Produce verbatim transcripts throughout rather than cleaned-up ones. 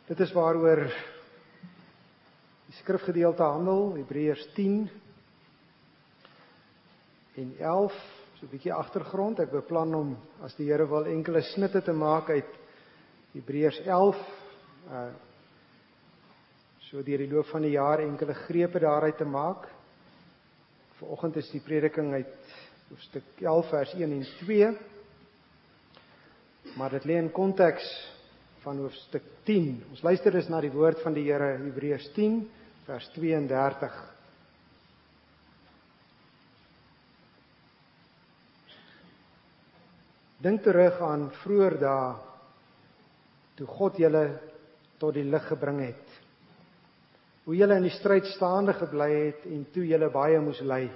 Dit is waaroor die skrifgedeelte handel, Hebreërs tien en elf, so 'n bietjie agtergrond. Ek beplan om, as die Here wil, enkele snitte te maak uit Hebreërs elf, uh, so deur die loop van die jaar enkele grepe daaruit te maak. Vanoggend is die prediking uit hoofstuk elf vers een en twee, maar dit lê in konteks van hoofstuk tien. Ons luister dus na die woord van die Here, Hebreërs tien, vers tweeëndertig. Dink terug aan vroeër dae, toe God julle tot die lig gebring het. Hoe julle in die stryd staande gebly het en toe julle baie moes ly.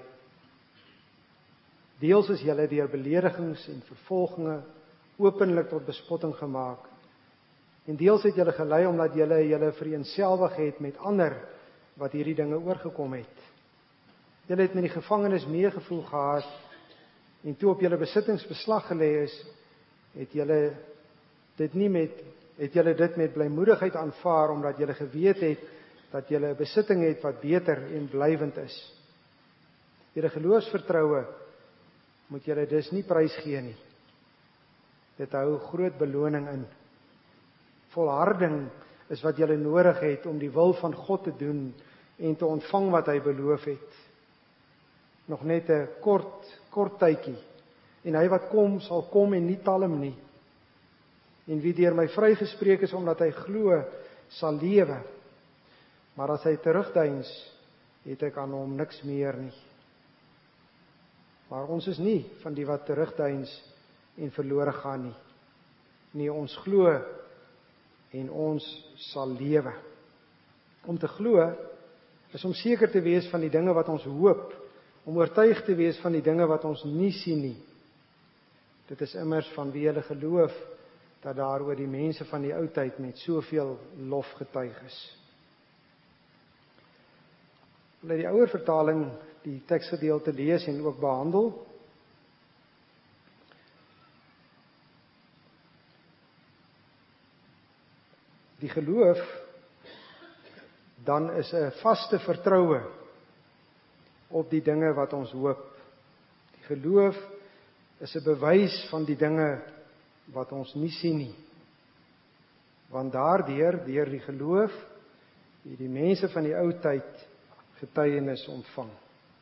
Deels is julle deur beledigings en vervolginge openlik tot bespotting gemaak. En deels het julle gelei omdat julle julle vereenselwig het met ander wat hierdie dinge oorgekom het. Julle het met die gevangenes meegevoel gehad en toe op julle besittings beslag gelê is, het julle dit nie met het julle dit met blymoedigheid aanvaar omdat julle geweet het dat julle 'n besitting het wat beter en blywend is. Julle geloofsvertroue moet julle dus nie prysgee nie. Dit hou groot beloning in. Volharding is wat julle nodig het om die wil van God te doen en te ontvang wat hy beloof het. Nog net 'n kort, kort tydjie. En hy wat kom, sal kom en nie talm nie. En wie deur my vrygespreek is omdat hy glo, sal lewe. Maar as hy terugdeins, het ek aan hom niks meer nie. Maar ons is nie van die wat terugdeins en verlore gaan nie. Nee, ons glo en ons sal lewe. Om te glo is om seker te wees van die dinge wat ons hoop, om oortuig te wees van die dinge wat ons nie sien nie. Dit is immers van wie hulle geloof dat daar oor die mense van die ou tyd met soveel lof getuig is. Ek wil uit die ouer vertaling die teksgedeelte lees en ook behandel. Die geloof dan is 'n vaste vertroue op die dinge wat ons hoop. Die geloof is 'n bewys van die dinge wat ons nie sien nie. Want daardeur, deur die geloof, het die mense van die ou tyd getuienis ontvang.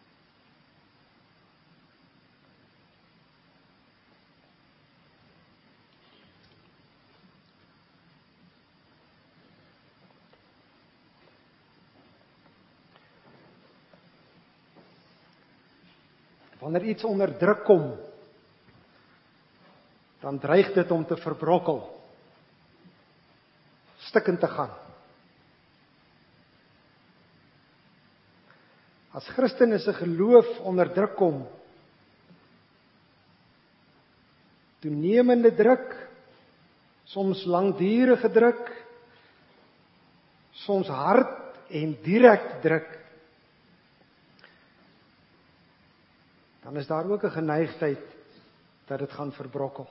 Wanneer iets onder druk kom, dan dreig dit om te verbrokkel, stikkend te gaan. As Christene se geloof onder druk kom, toenemende druk, soms langdurige druk, soms hard en direk druk, dan is daar ook 'n geneigtheid dat dit gaan verbrokkel.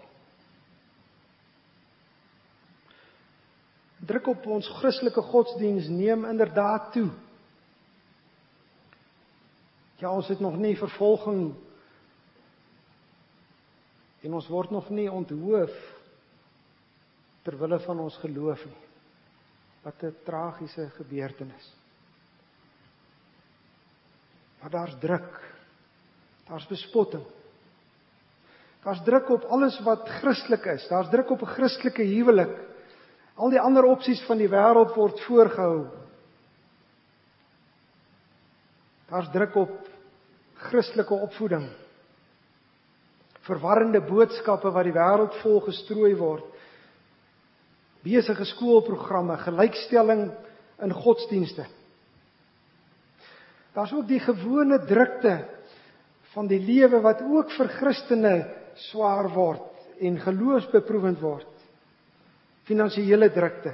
Druk op ons Christelike godsdiens neem inderdaad toe. Ja, ons het nog nie vervolging en ons word nog nie onthoof ter wille van ons geloof nie. Wat 'n tragiese gebeurtenis. Maar daar's druk. Daar's bespotting. Daar's druk op alles wat Christelik is. Daar's druk op 'n Christelike huwelik. Al die ander opsies van die wêreld word voorgehou. Daar's druk op Christelike opvoeding. Verwarrende boodskappe wat die wêreld vol gestrooi word. Besige skoolprogramme, gelykstelling in godsdienste. Daar's ook die gewone drukte van die lewe wat ook vir Christene swaar word en geloofsbeproewend word. Finansiële drukte.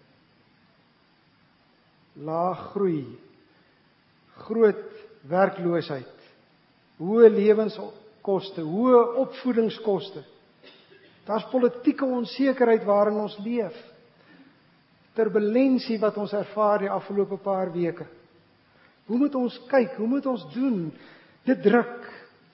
Laag groei. Groot werkloosheid. Hoë lewenskoste, hoë opvoedingskoste. Daar's politieke onsekerheid waarin ons leef. turbulensie wat ons ervaar die afgelope paar weke. Hoe moet ons kyk? Hoe moet ons doen? Dit druk.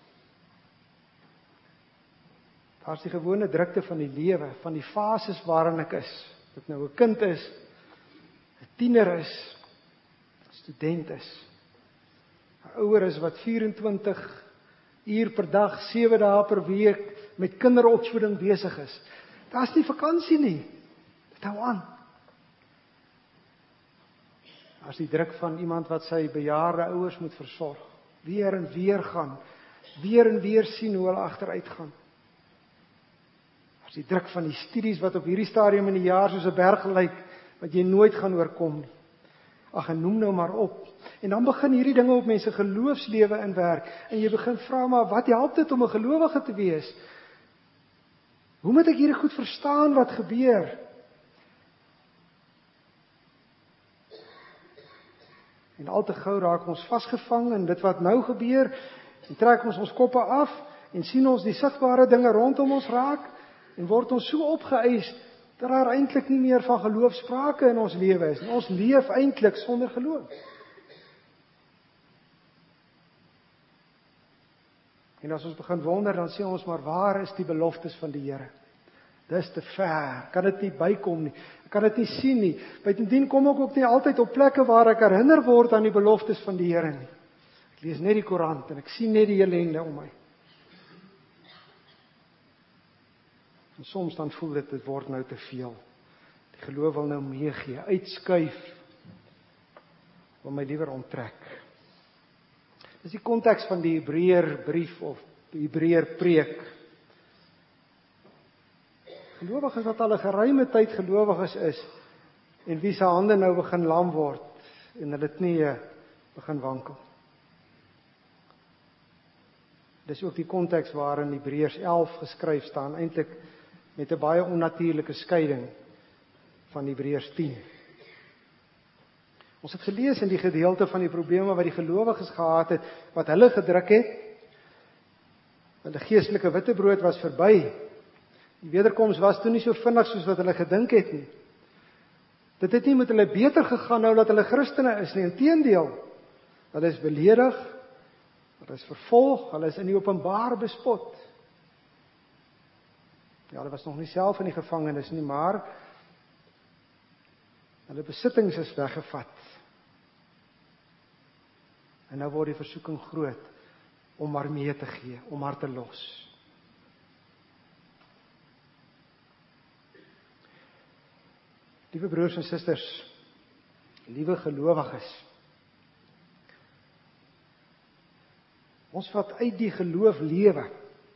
Daar is die gewone drukte van die lewe, van die fases waarin ek is. Of ek nou 'n kind is, 'n tiener is, 'n student is, 'n ouer is wat vyf-en-twintig uur per dag, sewe dae per week met kinderopvoeding besig is. Daar's nie vakansie nie. Dit hou aan. As die druk van iemand wat sy bejaarde ouers moet versorg, weer en weer gaan, weer en weer sien hoe hulle agteruit gaan. As die druk van die studies wat op hierdie stadium in die jaar soos 'n berg lyk, wat jy nooit gaan oorkom nie. Ag, en noem nou maar op. En dan begin hierdie dinge op mense geloofslewe inwerk, en jy begin vra, maar wat help dit om 'n gelowige te wees? Hoe moet ek hierdie goed verstaan wat gebeur? En al te gou raak ons vasgevang in dit wat nou gebeur, en trek ons ons koppe af, en sien ons die sigbare dinge rondom ons raak, en word ons so opgeëis, dat daar eintlik nie meer van geloof sprake in ons lewe is. En ons leef eintlik sonder geloof. En as ons begin wonder, dan sê ons, maar waar is die beloftes van die Here? Dis te ver, kan dit nie bykom nie, ek kan dit nie sien nie. Buitendien kom ek ook nie altyd op plekke waar ek herinner word aan die beloftes van die Here nie. Ek lees net die koerant en ek sien net die ellende om my. En soms dan voel dit, dit word nou te veel. Die geloof wil nou meegee, uitskuif, wil my liewer onttrek. Dis die konteks van die Hebreër brief of die Hebreër preek. Gelowiges wat al 'n geruime tyd gelowiges is, en wie se hande nou begin lam word, en hulle knieë begin wankel. Dis ook die konteks waarin Hebreërs elf geskryf staan, eintlik met 'n baie onnatuurlike skeiding van Hebreërs tien. Ons het gelees in die gedeelte van die probleme wat die gelowiges gehad het, wat hulle gedruk het. Hulle geestelike witbrood was verby. Die wederkoms was toe nie so vinnig soos wat hulle gedink het nie. Dit het nie met hulle beter gegaan nou dat hulle Christene is nie, inteendeel. Hulle is beledig, hulle is vervolg, hulle is in die openbaar bespot. Ja, hulle was nog nie self in die gevangenis nie, maar hulle besittings is weggevat. En nou word die versoeking groot om maar mee te gee, om maar te los. Liewe broers en susters, liewe gelowiges, ons wat uit die geloof lewe.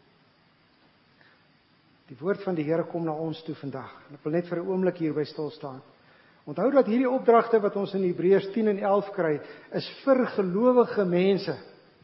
Die woord van die Here kom na ons toe vandag. En ek wil net vir 'n oomblik hierby stil staan. Onthou dat hierdie opdragte wat ons in Hebreërs tien en elf kry, is vir gelowige mense.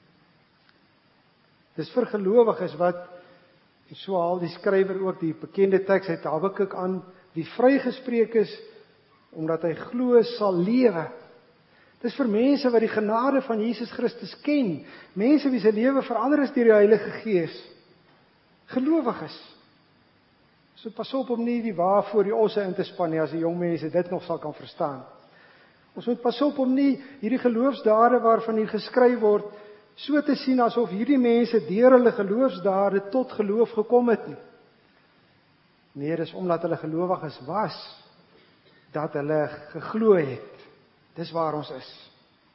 Dis vir gelowiges wat, so haal die skrywer ook die bekende teks uit Habakuk aan, wie vrygespreek is, omdat hy glo sal lewe. Dis vir mense wat die genade van Jesus Christus ken, mense wie se lewe verander is deur die Heilige Gees. Gelowiges. So pas op om nie die wa voor die osse in te span nie, as die jong mense dit nog sal kan verstaan. Ons moet pas op om nie hierdie geloofsdade waarvan hier geskryf word, so te sien asof hierdie mense deur hulle geloofsdade tot geloof gekom het nie. Nee, dis omdat hulle gelowiges was, dat hulle geglo het. Dis waar ons is.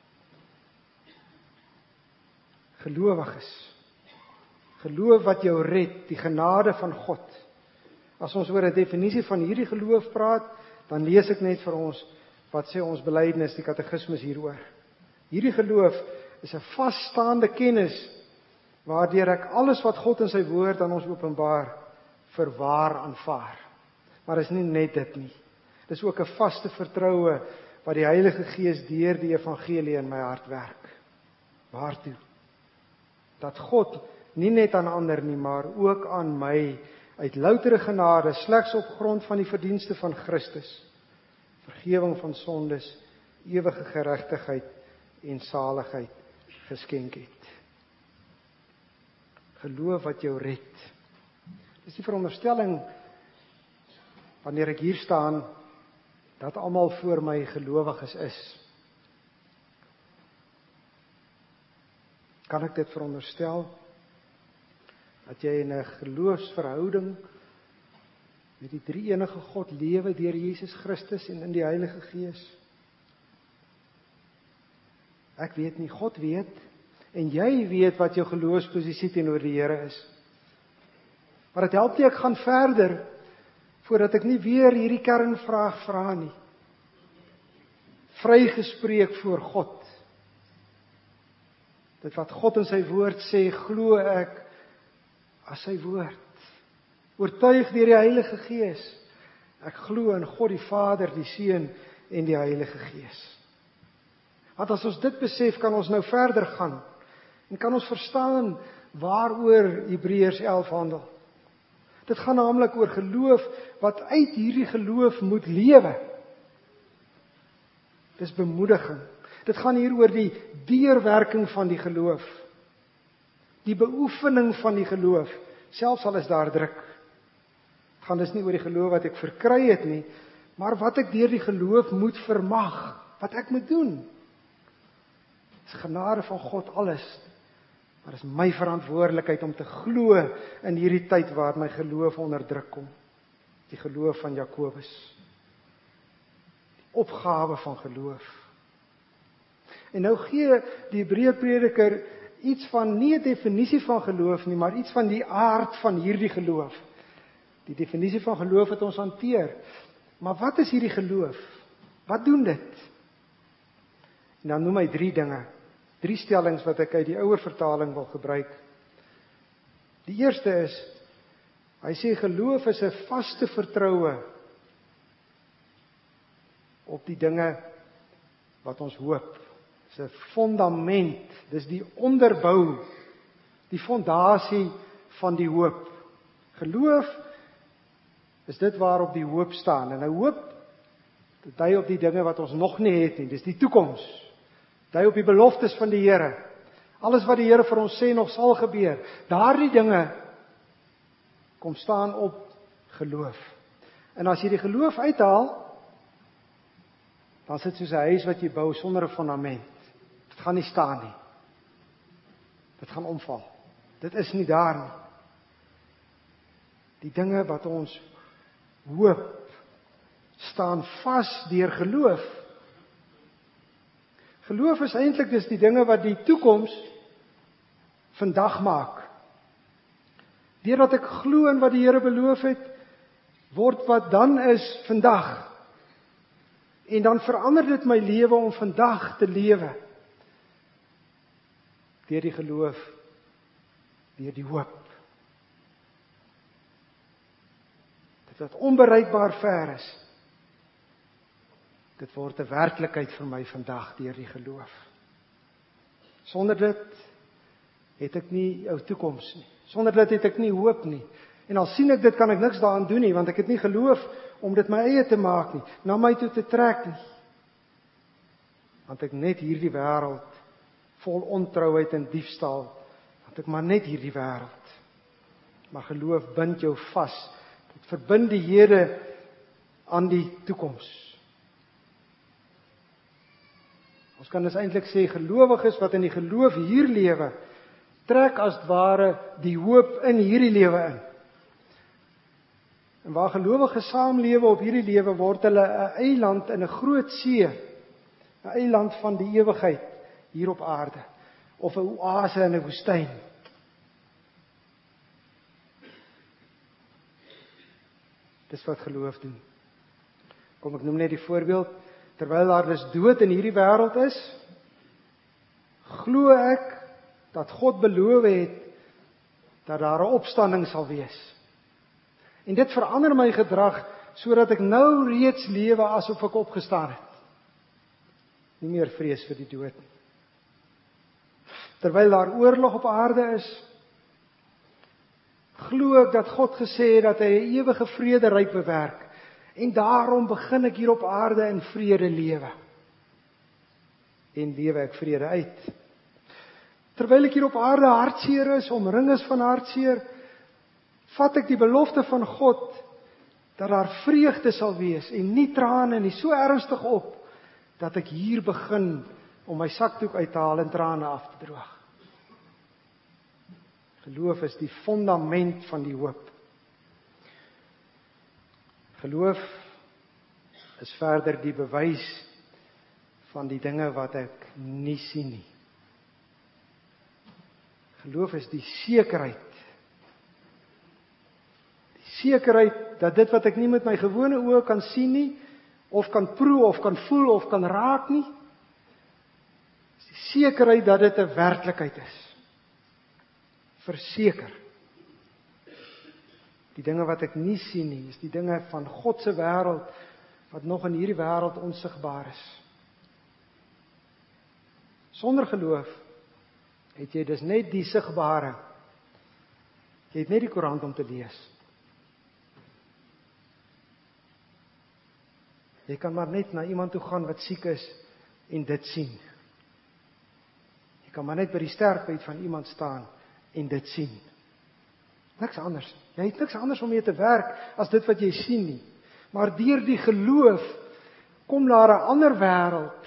Gelowiges. Geloof wat jou red, die genade van God. As ons oor 'n definisie van hierdie geloof praat, dan lees ek net vir ons, wat sê ons belydenis, die katekismus hieroor. Hierdie geloof is 'n vasstaande kennis, waardeur ek alles wat God in sy woord aan ons openbaar, vir waar aanvaar. Maar is nie net dit nie. Dis ook 'n vaste vertroue, wat die Heilige Gees deur die evangelie in my hart werk. Waartoe? Dat God, nie net aan ander nie, maar ook aan my, uit loutere genade, slegs op grond van die verdienste van Christus, vergewing van sondes, ewige geregtigheid en saligheid geskenk het. Geloof wat jou red. Dis die veronderstelling, wanneer ek hier staan, dat almal voor my gelowiges is. Kan ek dit veronderstel, dat jy in 'n geloofsverhouding met die drie-enige God lewe deur Jesus Christus en in die Heilige Gees? Ek weet nie, God weet, en jy weet wat jou geloofsposisie teenoor die Here is. Maar dit help nie, ek gaan verder, voordat ek nie weer hierdie kernvraag vra nie. Vrygespreek voor God. Dit wat God in sy woord sê, glo ek as sy woord. Oortuig deur die Heilige Gees. Ek glo in God die Vader, die Seun en die Heilige Gees. Want as ons dit besef, kan ons nou verder gaan. En kan ons verstaan waaroor Hebreërs elf handel. Dit gaan naamlik oor geloof, wat uit hierdie geloof moet lewe. Dis bemoediging. Dit gaan hier oor die deurwerking van die geloof. Die beoefening van die geloof, selfs al is daar druk. Het gaan dus nie oor die geloof wat ek verkry het nie, maar wat ek deur die geloof moet vermag, wat ek moet doen. Dis genade van God alles, maar dis my verantwoordelikheid om te glo in hierdie tyd waar my geloof onder druk kom. Die geloof van Jakobus. Die opgawe van geloof. En nou gee die Hebreërprediker iets van, nie 'n definisie van geloof nie, maar iets van die aard van hierdie geloof. Die definisie van geloof het ons hanteer. Maar wat is hierdie geloof? Wat doen dit? En dan noem hy drie dinge. Drie stellings wat ek uit die ouer vertaling wil gebruik. Die eerste is, hy sê geloof is 'n vaste vertroue op die dinge wat ons hoop. Dis 'n fondament, dis die onderbou, die fondasie van die hoop. Geloof is dit waarop die hoop staan. En 'n hoop, dit dui op die dinge wat ons nog nie het nie, dis die toekoms. Dui op die beloftes van die Here. Alles wat die Here vir ons sê nog sal gebeur. Daardie dinge kom staan op geloof. En as jy die geloof uithaal, dan sit soos 'n huis wat jy bou sonder 'n fondament. Dit gaan nie staan nie. Dit gaan omval. Dit is nie daar nie. Die dinge wat ons hoop, staan vas deur geloof. Geloof is eintlik dis die dinge wat die toekoms vandag maak. Deurdat ek glo in wat die Here beloof het, word wat dan is vandag. En dan verander dit my lewe om vandag te lewe. Deur die geloof, deur die hoop. Dit wat onbereikbaar ver is, dit word 'n werklikheid vir my vandag deur die geloof. Sonder dit het ek nie 'n toekoms nie. Sonder dit het ek nie hoop nie. En al sien ek dit, kan ek niks daaraan doen nie, want ek het nie geloof om dit my eie te maak nie, na my toe te trek nie. Want ek net hierdie wêreld vol ontrouheid en diefstal, want ek maar net hierdie wêreld. Maar geloof bind jou vas. Dit verbind die Here aan die toekoms. Ons kan dus eintlik sê, gelowiges wat in die geloof hier lewe, trek as ware die hoop in hierdie lewe in. En waar gelowiges saamlewe op hierdie lewe, word hulle 'n eiland in 'n groot see, 'n eiland van die ewigheid hier op aarde, of 'n oase in 'n woestyn. Dis wat geloof doen. Kom, ek noem net die voorbeeld. Terwyl daar dus dood in hierdie wêreld is, glo ek dat God beloof het dat daar 'n opstanding sal wees. En dit verander my gedrag sodat ek nou reeds lewe asof ek opgestaan het. Nie meer vrees vir die dood nie. Terwyl daar oorlog op aarde is, glo ek dat God gesê het dat hy 'n ewige vrederyk bewerk. En daarom begin ek hier op aarde in vrede lewe. En lewe ek vrede uit. Terwyl ek hier op aarde hartseer is, omring is van hartseer, vat ek die belofte van God dat daar vreugde sal wees en nie trane nie, so ernstig op, dat ek hier begin om my sakdoek uit te haal en trane af te droog. Geloof is die fundament van die hoop. Geloof is verder die bewys van die dinge wat ek nie sien nie. Geloof is die sekerheid. Die sekerheid dat dit wat ek nie met my gewone oë kan sien nie, of kan proe, of kan voel, of kan raak nie, is die sekerheid dat dit 'n werklikheid is. Verseker. Die dinge wat ek nie sien nie, is die dinge van God se wêreld, wat nog in hierdie wêreld onsigbaar is. Sonder geloof het jy dus net die sigbare. Jy het net die koerant om te lees. Jy kan maar net na iemand toe gaan wat siek is en dit sien. Jy kan maar net by die sterfbed van iemand staan en dit sien. Niks anders. Jy het niks anders om mee te werk as dit wat jy sien nie. Maar deur die geloof kom daar 'n ander wêreld.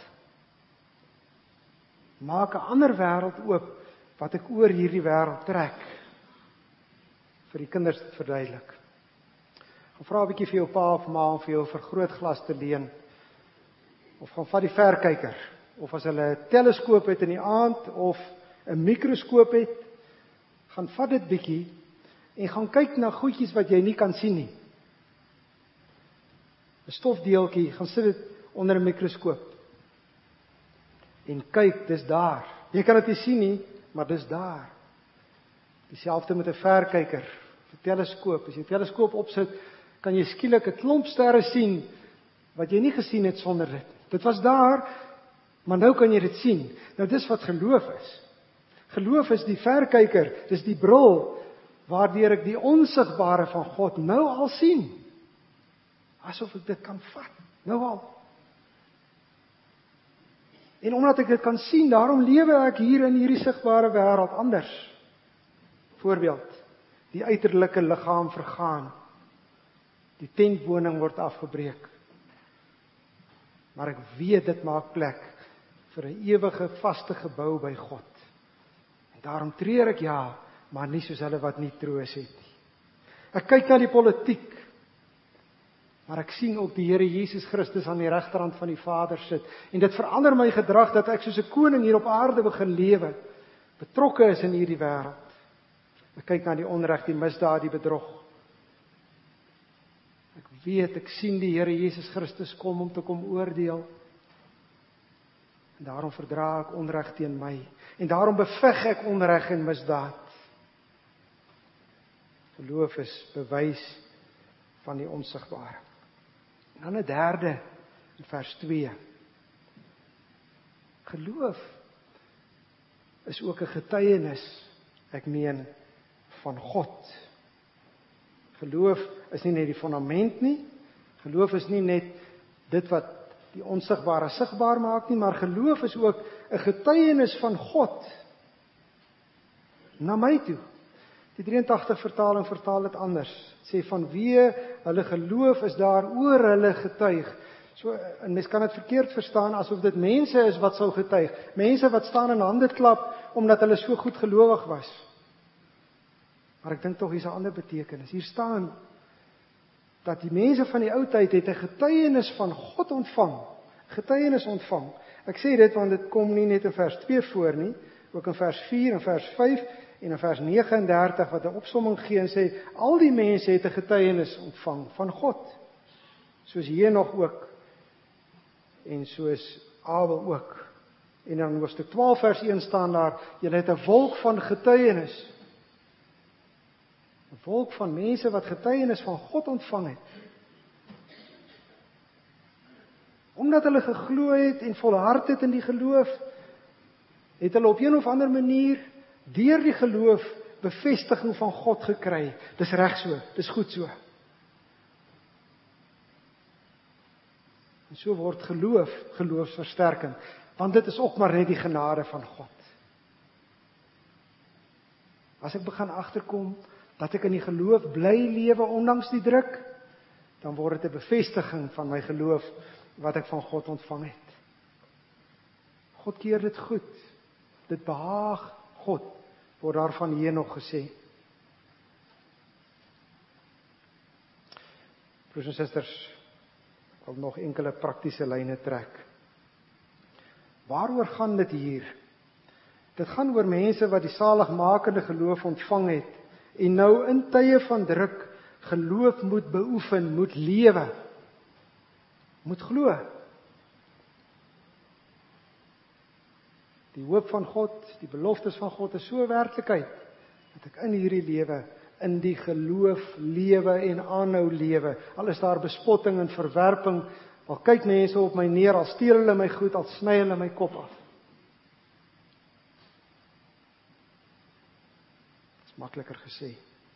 Maak 'n ander wêreld oop wat ek oor hierdie wêreld trek. Vir die kinders te verduidelik. Gaan vra 'n bietjie vir jou pa of ma om vir jou 'n vergrootglas te leen. Of gaan vat die verkyker. Of as hulle 'n teleskoop het in die aand of 'n mikroskoop het, gaan vat dit bietjie en gaan kyk na goedjies wat jy nie kan sien nie. 'n Stofdeeltjie, gaan sit dit onder 'n mikroskoop. En kyk, dis daar. Jy kan dit nie sien nie, maar dis daar. Dieselfde met 'n verkyker, 'n teleskoop. As jy 'n teleskoop opsit, kan jy skielik 'n klomp sterre sien wat jy nie gesien het sonder dit. Dit was daar, maar nou kan jy dit sien. Nou dis wat geloof is. Geloof is die verkyker, dis die bril waardeur ek die onsigbare van God nou al sien. Asof ek dit kan vat, nou al. En omdat ek dit kan sien, daarom lewe ek hier in hierdie sigbare wêreld anders. Voorbeeld, die uiterlike liggaam vergaan. Die tentwoning word afgebreek. Maar ek weet dit maak plek vir 'n ewige vaste gebou by God. En daarom treur ek ja, maar nie soos hulle wat nie troos het nie. Ek kyk na die politiek, maar ek sien ook die Here Jesus Christus aan die regterhand van die Vader sit. En dit verander my gedrag dat ek soos 'n koning hier op aarde begin lewe, betrokke is in hierdie wêreld. Ek kyk na die onreg, die misdaad, die bedrog. Ek weet, ek sien die Here Jesus Christus kom om te kom oordeel. En daarom verdra ek onreg teen my. En daarom beveg ek onreg en misdaad. Geloof is bewys van die onsigbare. En dan 'n derde in vers twee. Geloof is ook 'n getuienis, ek meen, van God. Geloof is nie net die fundament nie. Geloof is nie net dit wat die onsigbare sigbaar maak nie, maar geloof is ook 'n getuienis van God na my toe. Die drieëntagtig vertaling vertaal dit anders. Sê vanweë hulle geloof is daar oor hulle getuig. So 'n mens kan dit verkeerd verstaan asof dit mense is wat sou getuig. Mense wat staan en hande klap omdat hulle so goed gelowig was. Maar ek dink tog hier's 'n ander betekenis. Hier staan dat die mense van die ou tyd het 'n getuienis van God ontvang. Getuienis ontvang. Ek sê dit want dit kom nie net in vers twee voor nie, ook in vers vier en vers vyf en in vers nege en dertig wat 'n opsomming gee en sê al die mense het 'n getuienis ontvang van God. Soos Henog ook en soos Abel ook. En dan hoofstuk twaalf vers een staan daar, julle het 'n wolk van getuienis. 'n Volk van mense wat getuienis van God ontvang het. Omdat hulle geglo het en volhard het in die geloof, het hulle op een of ander manier deur die geloof bevestiging van God gekry. Dis reg so, dis goed so. En so word geloof geloofsversterking, want dit is ook maar net die genade van God. As ek begin agterkom dat ek in die geloof bly lewe ondanks die druk, dan word dit 'n bevestiging van my geloof wat ek van God ontvang het. God keer dit goed. Dit behaag God, word daarvan hier nog gesê. Broers en susters, ek wil nog enkele praktiese lyne trek. Waaroor gaan dit hier? Dit gaan oor mense wat die saligmakende geloof ontvang het en nou in tye van druk geloof moet beoefen, moet lewe, moet glo. Die hoop van God, die beloftes van God is so werklikheid, dat ek in hierdie lewe, in die geloof lewe en aanhou lewe. Al is daar bespotting en verwerping, al kyk mense op my neer, al steel hulle my goed, al sny hulle my kop af. Dit is makliker gesê.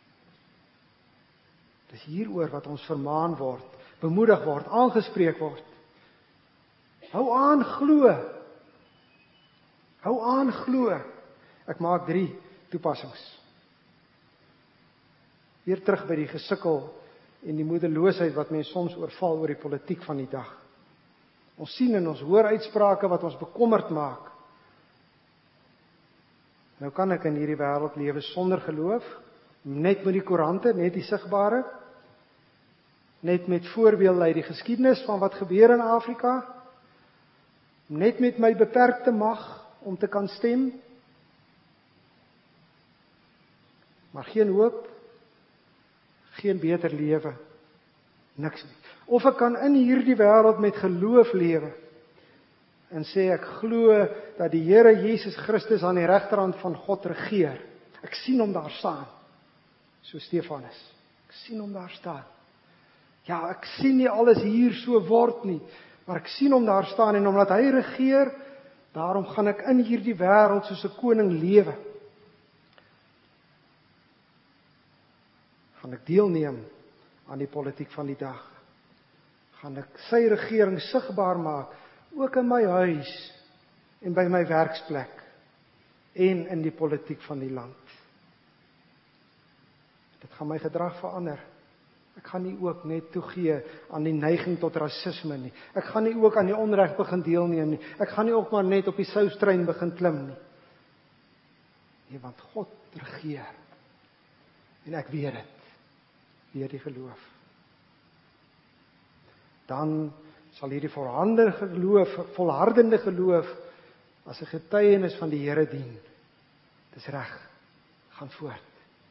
Dit is hieroor wat ons vermaan word, bemoedig word, aangespreek word. Hou aan glo. Hou aan glo. Ek maak drie toepassings. Weer terug by die gesukkel en die moedeloosheid wat mense soms oorval oor die politiek van die dag. Ons sien en ons hoor uitsprake wat ons bekommerd maak. Nou kan ek in hierdie wêreld lewe sonder geloof, net met die koerante, net die sigbare, net met voorbeelde uit die geskiedenis van wat gebeur in Afrika, net met my beperkte mag om te kan stem, maar geen hoop, geen beter lewe, niks nie. Of ek kan in hierdie wêreld met geloof lewe en sê ek glo dat die Here Jesus Christus aan die regterhand van God regeer. Ek sien hom daar staan, so Stefanus. Ek sien hom daar staan. Ja, ek sien nie alles hier so word nie, maar ek sien hom daar staan en omdat hy regeer, daarom gaan ek in hierdie wêreld soos 'n koning lewe. Gaan ek deelneem aan die politiek van die dag. Gaan ek sy regering sigbaar maak, ook in my huis en by my werksplek en in die politiek van die land. Dit gaan my gedrag verander. Ek gaan nie ook net toegee aan die neiging tot rasisme nie. Ek gaan nie ook aan die onreg begin deelneem nie. Ek gaan nie ook maar net op die soustrein begin klim nie. Nee, want God regeer. En ek weet dit. Deur die geloof. Dan sal hierdie volhardende geloof, volhardende geloof as 'n getuienis van die Here dien. Dis reg. Gaan voort.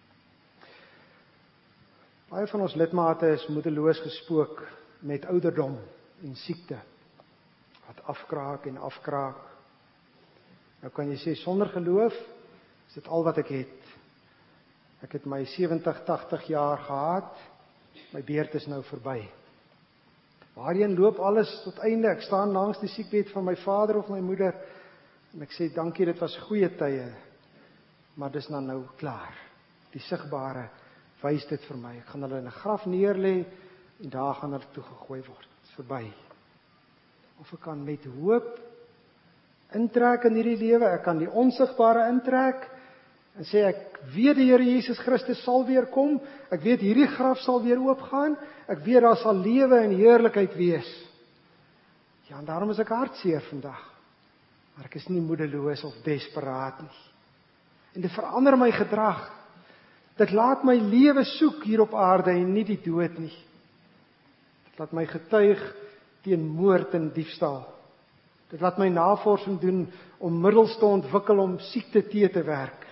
Baie van ons lidmate is moedeloos gespook met ouderdom en siekte. Wat afkraak en afkraak. Nou kan jy sê, sonder geloof is dit al wat ek het. Ek het my sewentig, tagtig jaar gehad, my beurt is nou verby. Waarheen loop alles tot einde? Ek staan langs die siekbed van my vader of my moeder, en ek sê, dankie, dit was goeie tye, maar dis nou nou klaar. Die sigbare wys dit vir my. Ek gaan hulle in 'n graf neerlê, en daar gaan hulle toegegooi word. Dit is verby. Of ek kan met hoop intrek in hierdie lewe, ek kan die onsigbare intrek, en sê ek weet die Here Jesus Christus sal weer kom, ek weet hierdie graf sal weer oopgaan, ek weet daar sal lewe en heerlikheid wees. Ja, en daarom is ek hartseer vandag, maar ek is nie moedeloos of desperaat nie. En dit verander my gedrag, dit laat my lewe soek hier op aarde en nie die dood nie. Dit laat my getuig teen moord en diefstal. Dit laat my navorsing doen om middels te ontwikkel om siekte te te werk.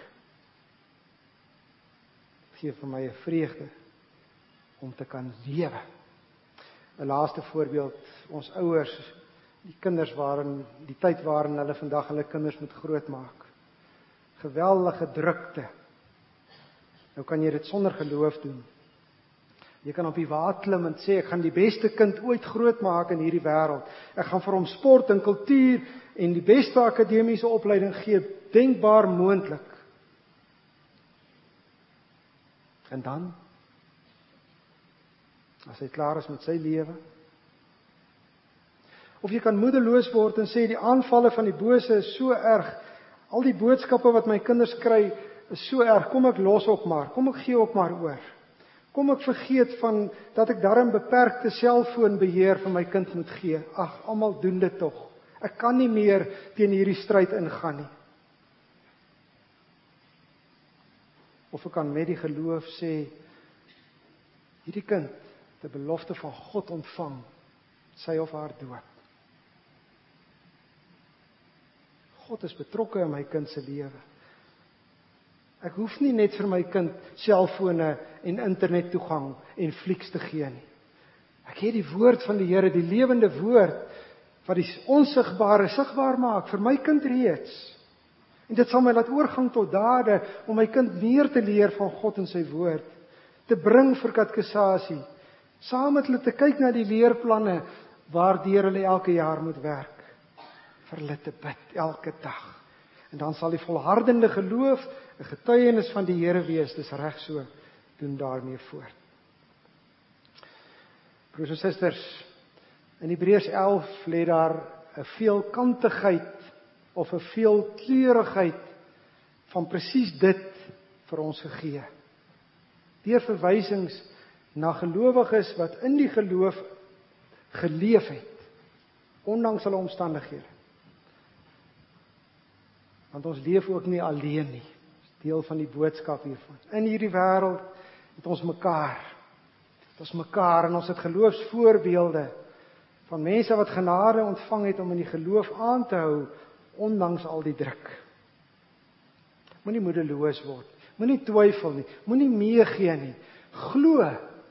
Gee vir my 'n vreugde om te kan lewe. 'n Laaste voorbeeld, ons ouers, die kinders waarin die tyd waarin hulle vandag hulle kinders moet grootmaak. Geweldige drukte. Nou kan jy dit sonder geloof doen. Jy kan op die waad klim en sê ek gaan die beste kind ooit grootmaak in hierdie wêreld. Ek gaan vir hom sport en kultuur en die beste akademiese opleiding gee, denkbaar moontlik. En dan, as hy klaar is met sy lewe, of jy kan moedeloos word en sê die aanvalle van die bose is so erg, al die boodskappe wat my kinders kry is so erg, kom ek los op maar, kom ek gee op maar oor. Kom ek vergeet van dat ek daarin beperkte selfoonbeheer vir my kind moet gee. Ag, almal doen dit tog. Ek kan nie meer teen hierdie stryd ingaan nie. Of ek kan met die geloof sê, hierdie kind het 'n belofte van God ontvang, sy of haar doop. God is betrokke in my kind se lewe. Ek hoef nie net vir my kind selfone en internet toegang en flieks te gee nie. Ek het die woord van die Here, die lewende woord, wat die onsigbare sigbaar maak vir my kind reeds. En dit sal my laat oorgang tot dade, om my kind meer te leer van God en sy woord, te bring vir katekisasie, saam met hulle te kyk na die leerplanne, waardeur hulle elke jaar moet werk, vir hulle te bid, elke dag. En dan sal die volhardende geloof 'n getuienis van die Here wees. Dis reg so, doen daarmee voort. Broers en susters, in Hebreërs elf lê daar 'n veelkantigheid of 'n veelkleurigheid van presies dit vir ons gegee. Deur verwysings na gelowiges wat in die geloof geleef het, ondanks hulle omstandighede. Want ons leef ook nie alleen nie. Dis deel van die boodskap hiervan. In hierdie wêreld het ons mekaar. Het ons mekaar en ons het geloofsvoorbeelde van mense wat genade ontvang het om in die geloof aan te hou, ondanks al die druk. Moenie moedeloos word. Moenie twyfel nie. Moenie meegee nie. Glo.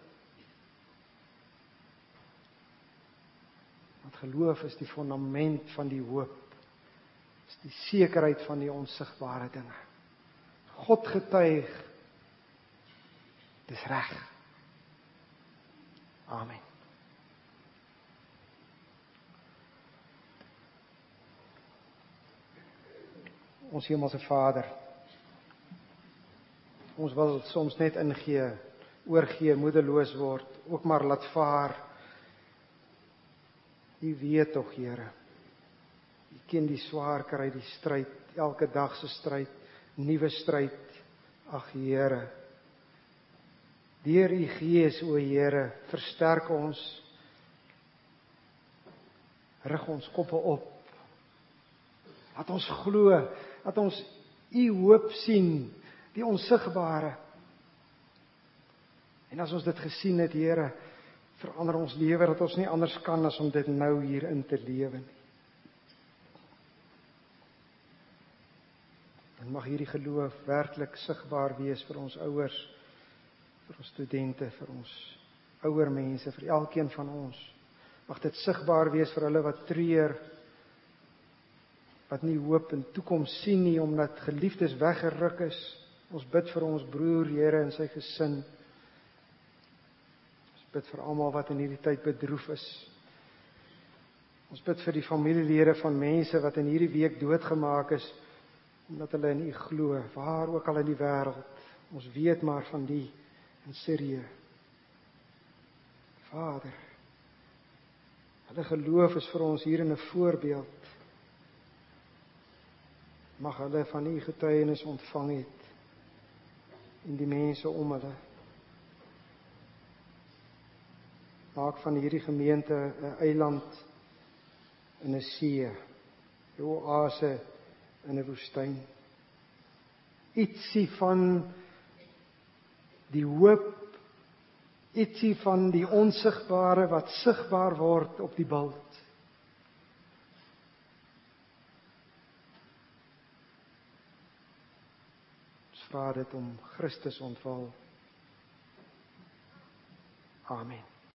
Want geloof is die fondament van die hoop. Is die sekerheid van die onsigbare dinge. God getuig. Dis reg. Amen. Ons Hemelse Vader, ons wil soms net ingee, oorgee, moedeloos word, ook maar laat vaar. U weet tog, Here. U ken die swaar kry, die stryd, elke dag se stryd, nuwe stryd. Ag Here, deur U Gees, o Here, versterk ons, rig ons koppe op, laat ons glo, laat ons U hoop sien, die onsigbare. En as ons dit gesien het, Here, verander ons lewe, dat ons nie anders kan as om dit nou hierin te lewe nie. En mag hierdie geloof werklik sigbaar wees vir ons ouers, vir ons studente, vir ons ouer mense, vir elkeen van ons. Mag dit sigbaar wees vir hulle wat treur, wat nie hoop en toekoms sien nie, omdat geliefdes weggeruk is. Ons bid vir ons broer, Here, en sy gesin. Ons bid vir almal wat in hierdie tyd bedroef is. Ons bid vir die familielede van mense wat in hierdie week doodgemaak is, omdat hulle in U glo, waar ook al in die wêreld. Ons weet maar van die in Sirië. Vader, hulle geloof is vir ons hier in 'n voorbeeld. Mag hulle van U getuienis ontvang het, en die mense om hulle. Maak van hierdie gemeente 'n eiland in 'n see, 'n oase in 'n woestyn. Ietsie van die hoop, ietsie van die onsigbare wat sigbaar word op die bult. Ons vra dit om Christus ontwil. Amen.